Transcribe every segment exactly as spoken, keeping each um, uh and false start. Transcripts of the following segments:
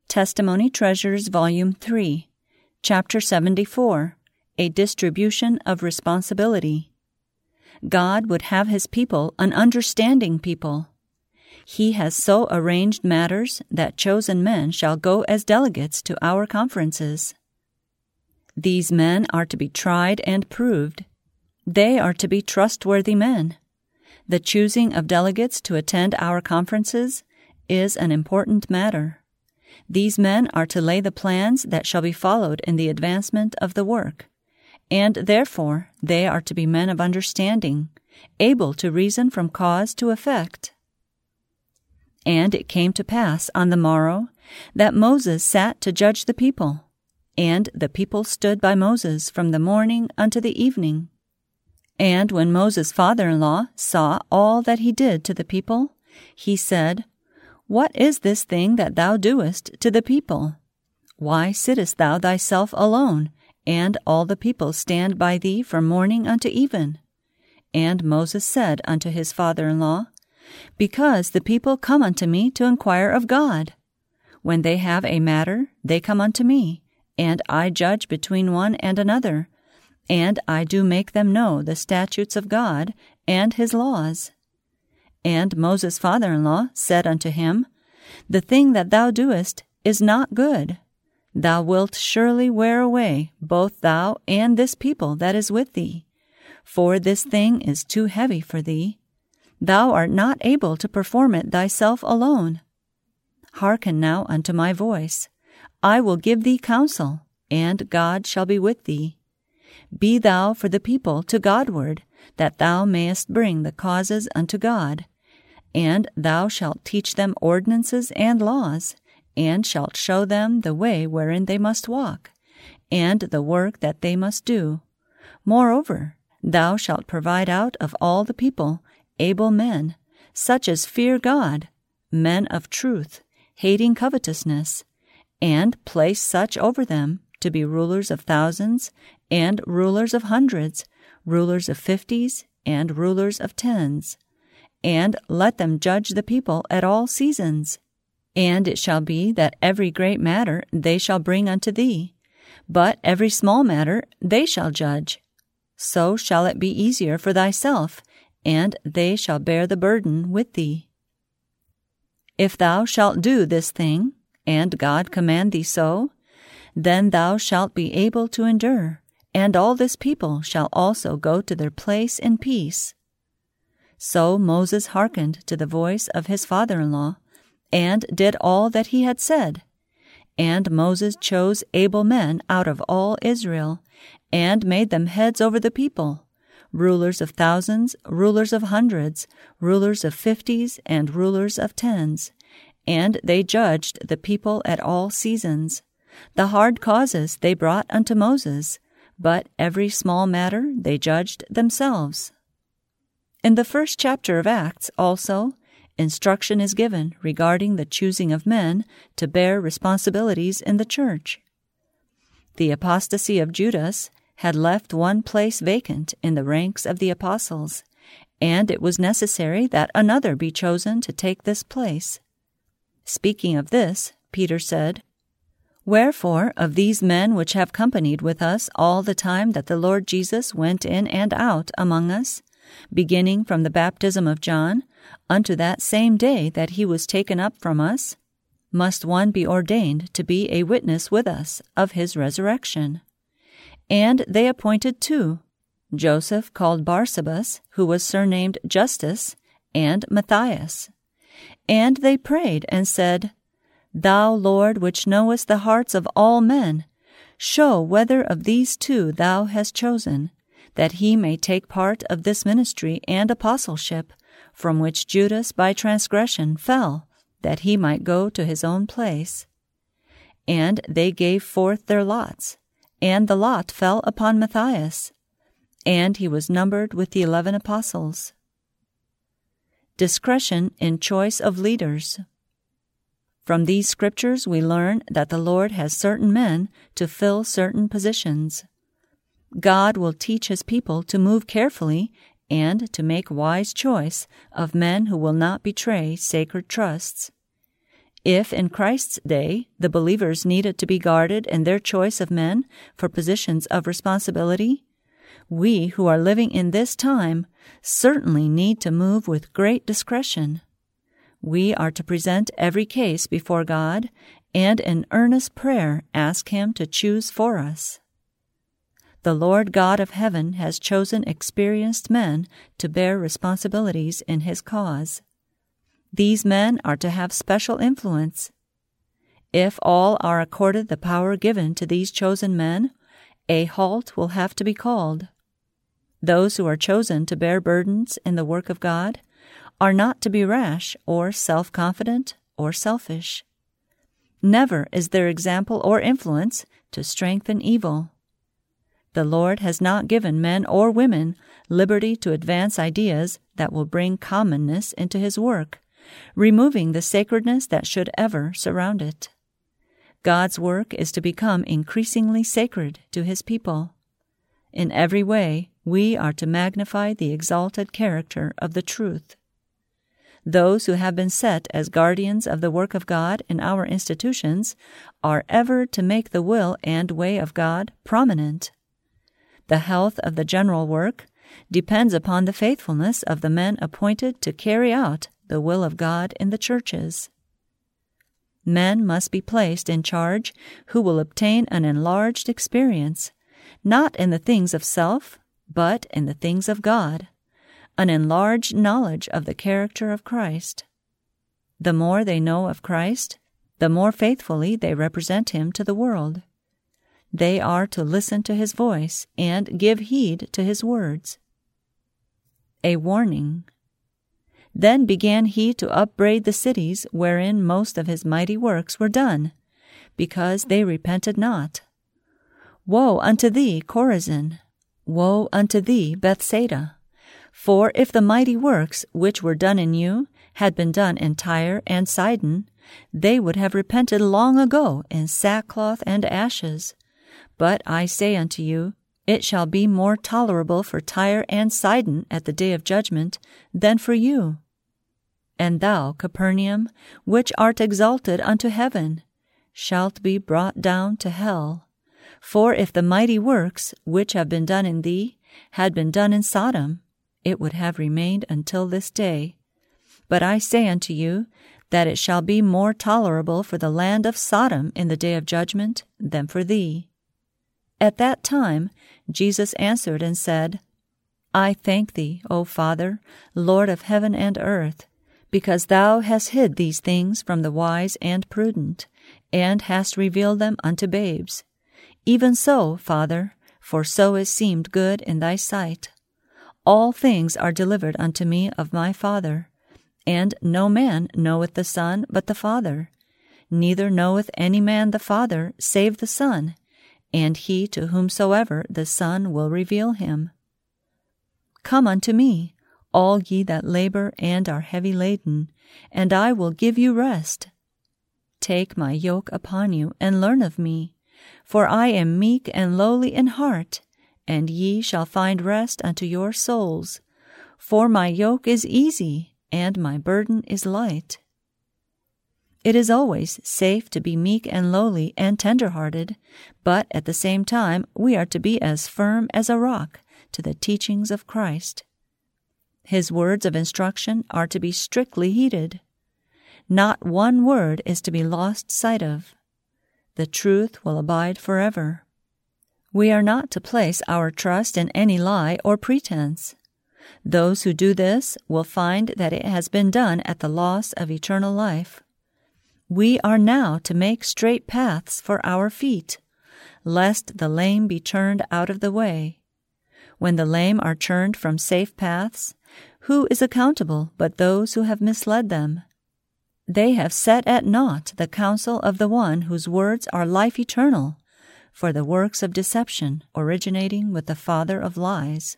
Testimony Treasures, Volume three, Chapter seventy-four, A Distribution of Responsibility. God would have His people an understanding people. He has so arranged matters that chosen men shall go as delegates to our conferences. These men are to be tried and proved. They are to be trustworthy men. The choosing of delegates to attend our conferences is an important matter. These men are to lay the plans that shall be followed in the advancement of the work, and therefore they are to be men of understanding, able to reason from cause to effect. And it came to pass on the morrow that Moses sat to judge the people, and the people stood by Moses from the morning unto the evening. And when Moses' father-in-law saw all that he did to the people, he said, What is this thing that thou doest to the people? Why sittest thou thyself alone, and all the people stand by thee from morning unto even? And Moses said unto his father-in-law, Because the people come unto me to inquire of God. When they have a matter, they come unto me, and I judge between one and another, and I do make them know the statutes of God and His laws. And Moses' father-in-law said unto him, The thing that thou doest is not good. Thou wilt surely wear away both thou and this people that is with thee, for this thing is too heavy for thee. Thou art not able to perform it thyself alone. Hearken now unto my voice. I will give thee counsel, and God shall be with thee. Be thou for the people to Godward, that thou mayest bring the causes unto God. And thou shalt teach them ordinances and laws, and shalt show them the way wherein they must walk, and the work that they must do. Moreover, thou shalt provide out of all the people able men, such as fear God, men of truth, hating covetousness, and place such over them to be rulers of thousands, and rulers of hundreds, rulers of fifties, and rulers of tens. And let them judge the people at all seasons. And it shall be that every great matter they shall bring unto thee, but every small matter they shall judge. So shall it be easier for thyself, and they shall bear the burden with thee. If thou shalt do this thing, and God command thee so, then thou shalt be able to endure, and all this people shall also go to their place in peace. So Moses hearkened to the voice of his father-in-law, and did all that he had said. And Moses chose able men out of all Israel, and made them heads over the people, rulers of thousands, rulers of hundreds, rulers of fifties, and rulers of tens. And they judged the people at all seasons. The hard causes they brought unto Moses, but every small matter they judged themselves. In the first chapter of Acts, also, instruction is given regarding the choosing of men to bear responsibilities in the church. The apostasy of Judas had left one place vacant in the ranks of the apostles, and it was necessary that another be chosen to take this place. Speaking of this, Peter said, Wherefore, of these men which have companied with us all the time that the Lord Jesus went in and out among us, beginning from the baptism of John, unto that same day that he was taken up from us, must one be ordained to be a witness with us of his resurrection. And they appointed two, Joseph called Barsabas, who was surnamed Justus, and Matthias. And they prayed and said, Thou, Lord, which knowest the hearts of all men, show whether of these two thou hast chosen, that he may take part of this ministry and apostleship, from which Judas by transgression fell, that he might go to his own place. And they gave forth their lots, and the lot fell upon Matthias, and he was numbered with the eleven apostles. Discretion in choice of leaders. From these scriptures we learn that the Lord has certain men to fill certain positions. God will teach His people to move carefully and to make wise choice of men who will not betray sacred trusts. If in Christ's day the believers needed to be guarded in their choice of men for positions of responsibility, we who are living in this time certainly need to move with great discretion. We are to present every case before God and in earnest prayer ask Him to choose for us. The Lord God of heaven has chosen experienced men to bear responsibilities in His cause. These men are to have special influence. If all are accorded the power given to these chosen men, a halt will have to be called. Those who are chosen to bear burdens in the work of God are not to be rash or self-confident or selfish. Never is their example or influence to strengthen evil. The Lord has not given men or women liberty to advance ideas that will bring commonness into His work, removing the sacredness that should ever surround it. God's work is to become increasingly sacred to His people. In every way, we are to magnify the exalted character of the truth. Those who have been set as guardians of the work of God in our institutions are ever to make the will and way of God prominent. The health of the general work depends upon the faithfulness of the men appointed to carry out the will of God in the churches. Men must be placed in charge who will obtain an enlarged experience, not in the things of self, but in the things of God, an enlarged knowledge of the character of Christ. The more they know of Christ, the more faithfully they represent Him to the world. They are to listen to His voice and give heed to His words. A warning. Then began He to upbraid the cities wherein most of His mighty works were done, because they repented not. Woe unto thee, Chorazin! Woe unto thee, Bethsaida! For if the mighty works which were done in you had been done in Tyre and Sidon, they would have repented long ago in sackcloth and ashes. But I say unto you, it shall be more tolerable for Tyre and Sidon at the day of judgment than for you. And thou, Capernaum, which art exalted unto heaven, shalt be brought down to hell. For if the mighty works which have been done in thee had been done in Sodom, it would have remained until this day. But I say unto you, that it shall be more tolerable for the land of Sodom in the day of judgment than for thee. At that time Jesus answered and said, I thank thee, O Father, Lord of heaven and earth, because thou hast hid these things from the wise and prudent, and hast revealed them unto babes. Even so, Father, for so it seemed good in thy sight. All things are delivered unto me of my Father, and no man knoweth the Son but the Father, neither knoweth any man the Father save the Son, and he to whomsoever the Son will reveal him. Come unto me, all ye that labor and are heavy laden, and I will give you rest. Take my yoke upon you, and learn of me, for I am meek and lowly in heart, and ye shall find rest unto your souls. For my yoke is easy, and my burden is light. It is always safe to be meek and lowly and tender-hearted, but at the same time we are to be as firm as a rock to the teachings of Christ. His words of instruction are to be strictly heeded. Not one word is to be lost sight of. The truth will abide forever. We are not to place our trust in any lie or pretense. Those who do this will find that it has been done at the loss of eternal life. We are now to make straight paths for our feet, lest the lame be turned out of the way. When the lame are turned from safe paths, who is accountable but those who have misled them? They have set at naught the counsel of the one whose words are life eternal, for the works of deception originating with the father of lies.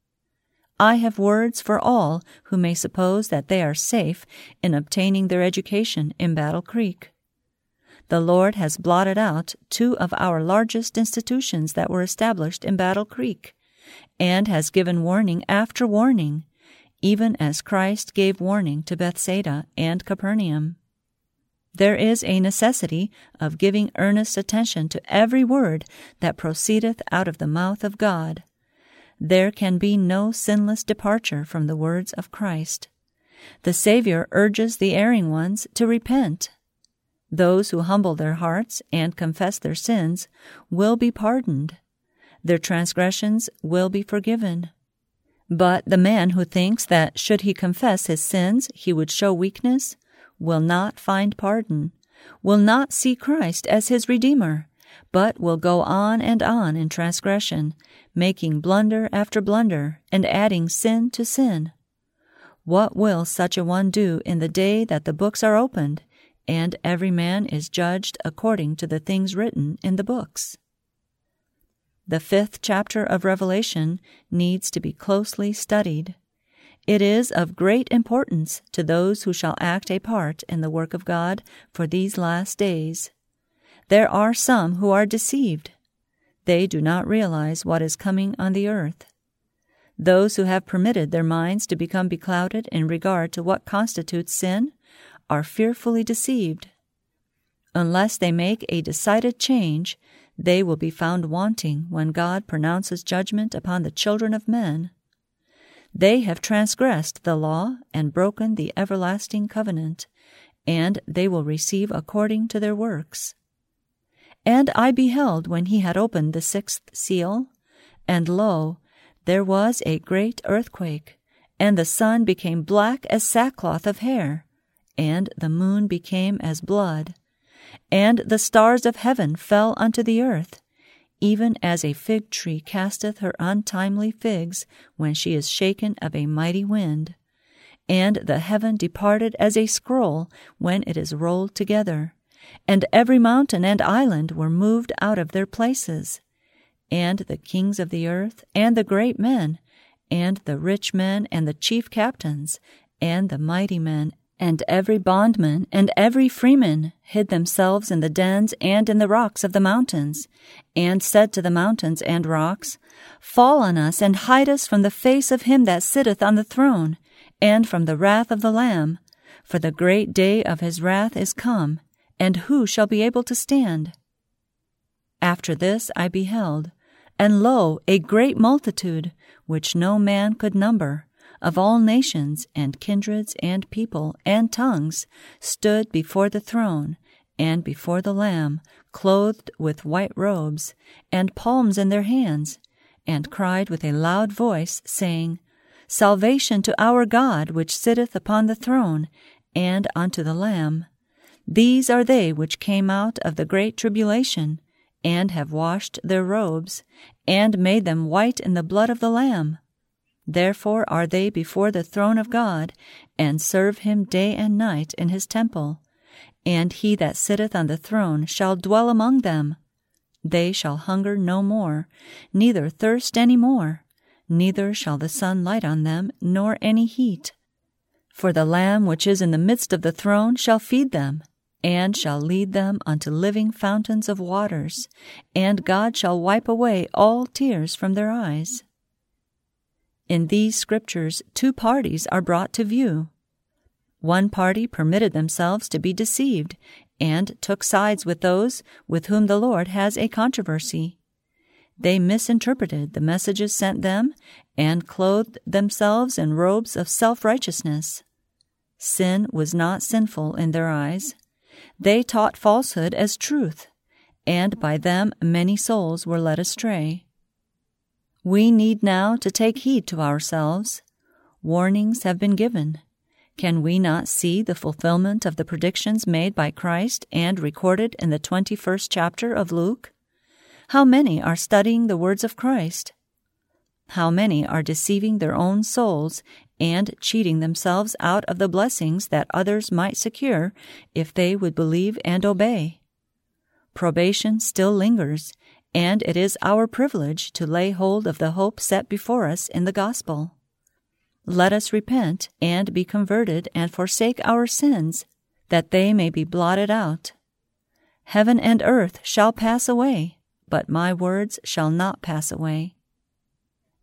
I have words for all who may suppose that they are safe in obtaining their education in Battle Creek. The Lord has blotted out two of our largest institutions that were established in Battle Creek, and has given warning after warning, even as Christ gave warning to Bethsaida and Capernaum. There is a necessity of giving earnest attention to every word that proceedeth out of the mouth of God. There can be no sinless departure from the words of Christ. The Savior urges the erring ones to repent. Those who humble their hearts and confess their sins will be pardoned. Their transgressions will be forgiven. But the man who thinks that should he confess his sins he would show weakness will not find pardon, will not see Christ as his Redeemer, but will go on and on in transgression, making blunder after blunder and adding sin to sin. What will such a one do in the day that the books are opened, and every man is judged according to the things written in the books? The fifth chapter of Revelation needs to be closely studied. It is of great importance to those who shall act a part in the work of God for these last days. There are some who are deceived. They do not realize what is coming on the earth. Those who have permitted their minds to become beclouded in regard to what constitutes sin are fearfully deceived. Unless they make a decided change, they will be found wanting when God pronounces judgment upon the children of men. They have transgressed the law and broken the everlasting covenant, and they will receive according to their works. And I beheld when he had opened the sixth seal, and lo, there was a great earthquake, and the sun became black as sackcloth of hair, and the moon became as blood, and the stars of heaven fell unto the earth, even as a fig tree casteth her untimely figs when she is shaken of a mighty wind. And the heaven departed as a scroll when it is rolled together, and every mountain and island were moved out of their places. And the kings of the earth, and the great men, and the rich men, and the chief captains, and the mighty men, and every bondman and every freeman hid themselves in the dens and in the rocks of the mountains, and said to the mountains and rocks, Fall on us, and hide us from the face of him that sitteth on the throne, and from the wrath of the Lamb. For the great day of his wrath is come, and who shall be able to stand? After this I beheld, and lo, a great multitude, which no man could number, of all nations and kindreds and people and tongues, stood before the throne and before the Lamb, clothed with white robes, and palms in their hands, and cried with a loud voice, saying, Salvation to our God which sitteth upon the throne, and unto the Lamb. These are they which came out of the great tribulation, and have washed their robes, and made them white in the blood of the Lamb. Therefore are they before the throne of God, and serve him day and night in his temple. And he that sitteth on the throne shall dwell among them. They shall hunger no more, neither thirst any more, neither shall the sun light on them, nor any heat. For the Lamb which is in the midst of the throne shall feed them, and shall lead them unto living fountains of waters, and God shall wipe away all tears from their eyes. In these scriptures, two parties are brought to view. One party permitted themselves to be deceived, and took sides with those with whom the Lord has a controversy. They misinterpreted the messages sent them, and clothed themselves in robes of self-righteousness. Sin was not sinful in their eyes. They taught falsehood as truth, and by them many souls were led astray. We need now to take heed to ourselves. Warnings have been given. Can we not see the fulfillment of the predictions made by Christ and recorded in the twenty-first chapter of Luke? How many are studying the words of Christ? How many are deceiving their own souls and cheating themselves out of the blessings that others might secure if they would believe and obey? Probation still lingers, and it is our privilege to lay hold of the hope set before us in the gospel. Let us repent and be converted and forsake our sins, that they may be blotted out. Heaven and earth shall pass away, but my words shall not pass away.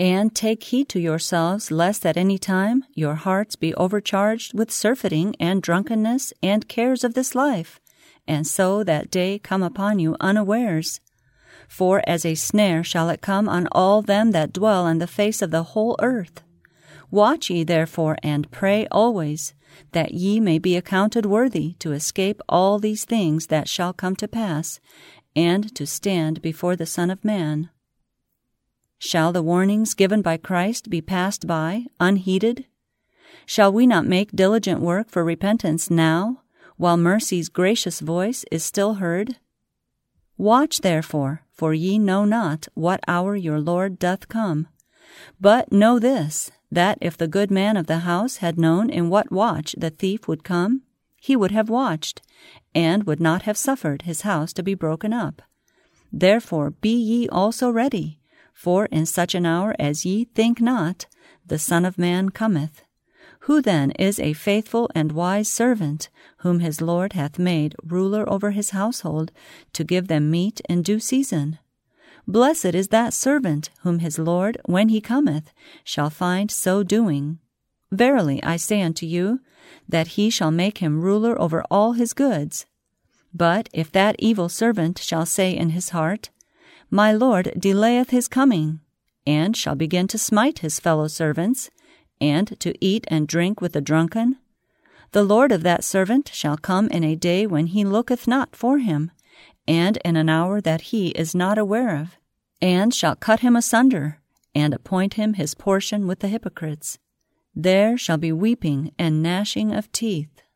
And take heed to yourselves, lest at any time your hearts be overcharged with surfeiting and drunkenness and cares of this life, and so that day come upon you unawares. For as a snare shall it come on all them that dwell on the face of the whole earth. Watch ye therefore, and pray always, that ye may be accounted worthy to escape all these things that shall come to pass, and to stand before the Son of Man. Shall the warnings given by Christ be passed by, unheeded? Shall we not make diligent work for repentance now, while mercy's gracious voice is still heard? Watch therefore, for ye know not what hour your Lord doth come. But know this, that if the good man of the house had known in what watch the thief would come, he would have watched, and would not have suffered his house to be broken up. Therefore be ye also ready, for in such an hour as ye think not, the Son of Man cometh. Who then is a faithful and wise servant, whom his Lord hath made ruler over his household, to give them meat in due season? Blessed is that servant, whom his Lord, when he cometh, shall find so doing. Verily I say unto you, that he shall make him ruler over all his goods. But if that evil servant shall say in his heart, My Lord delayeth his coming, and shall begin to smite his fellow servants, and to eat and drink with the drunken, the Lord of that servant shall come in a day when he looketh not for him, and in an hour that he is not aware of, and shall cut him asunder, and appoint him his portion with the hypocrites. There shall be weeping and gnashing of teeth.